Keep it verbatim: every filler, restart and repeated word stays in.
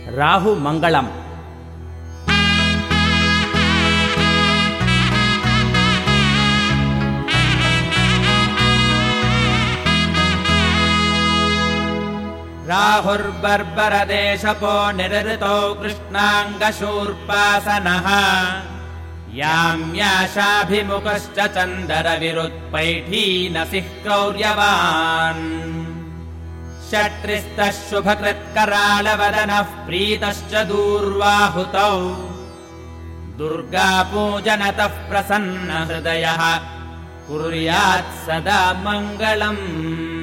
राहुमङ्गलम्। राहुर्बर्बरदेशपो निरृतो कृष्णाङ्गशूर्पासनः याम्याशाभिमुखश्च चन्दरविरुत्पैठीनसिः क्रौर्यवान् षट्रिस्तः शुभकृत्करालवदनः प्रीतश्च दूर्वाहुतौ दुर्गापूजनतः प्रसन्नहृदयः कुर्यात् सदा मङ्गलम्।